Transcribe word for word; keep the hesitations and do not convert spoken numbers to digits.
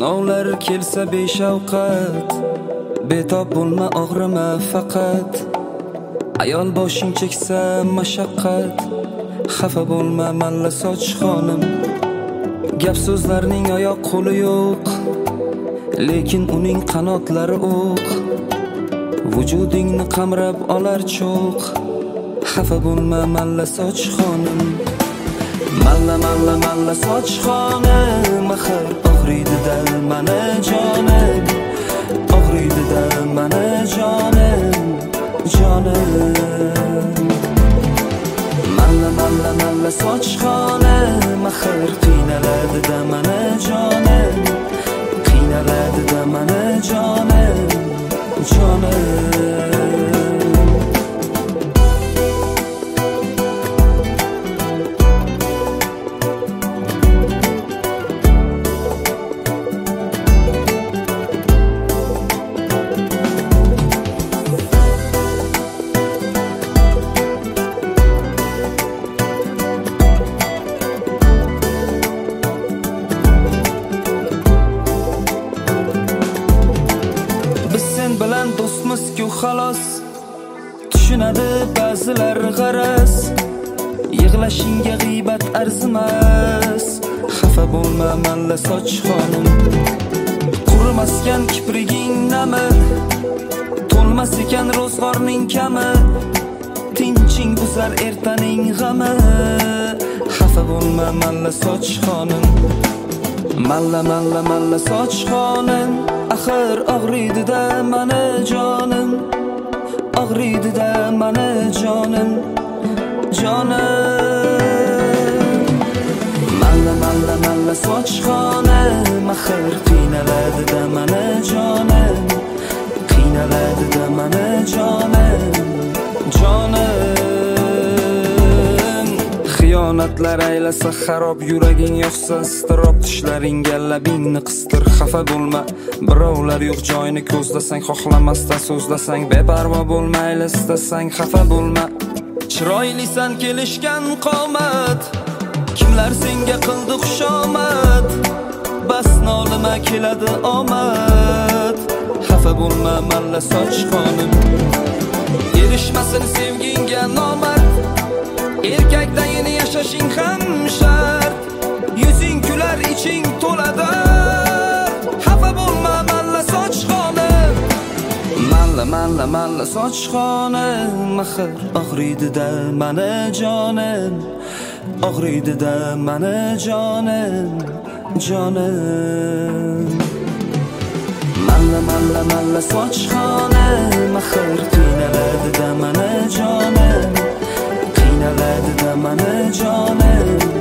Sinovlar kelsa beshafqat, betob bo'lma, og'rima faqat. Ayol boshing cheksa mashaqqat, xafa bo'lma malla soch xonim. Gap so'zlarning oyoq qo'li yo'q, lekin uning qanotlari o'q. Vujudingni qamrab olar cho'q, xafa bo'lma malla soch xonim. Malla malla malla soch xonim, axir og'riydi-da mana jonim, og'riydi-da mana jonim, jonim. Malla malla malla soch xonim, axir qiynaladi-da mana jonim, qiynaladi-da mana jonim, jonim. Bilan do'stmiz-ku xolos, tushunadi ba'zilar g'araz. Yig'lashingga g'iybat arzimas, xafa bo'lma malla soch xonim. Qurimaskan kipriging nami, to'lmas ekan ro'zg'orning kami. Tinching buzar ertaning g'ami, xafa bo'lma malla soch xonim. Malla malla malla soch xonim, axir og'riydi-da mana jonim, og'riydi-da mana jonim, jonim. Malla malla malla soch xonim, axir qiynaladi-da mana jonim, qiynaladi-da mana jonim, jonim. Xiyonatlar aylasa xarob, yuraging yoqsa iztirob, tishlaringga labingni qistir, xafa bo'lma. Birovlar yo'q joyini ko'zlasang, xohlamasdan so'zlasang, beparvo bo'lma, istasang xafa bo'lma. Chiroylisan kelishgan qomat, kimlar senga qildi xushomad. Bas nolima keladi omad, xafa bo'lma malla soch xonim. Erishmasin sevgingga nomard, erkakdayin yashashing ham shart. Yuzing kular, iching to'ladi, xafa bo'lma malla soch xonim. Malla malla malla soch xonim, axir og'riydi-da mana jonim, og'riydi-da mana jonim, jonim. Malla malla malla soch xonim, axir qiynaladi-da mana jonim, qiynaladi-da mana jonim,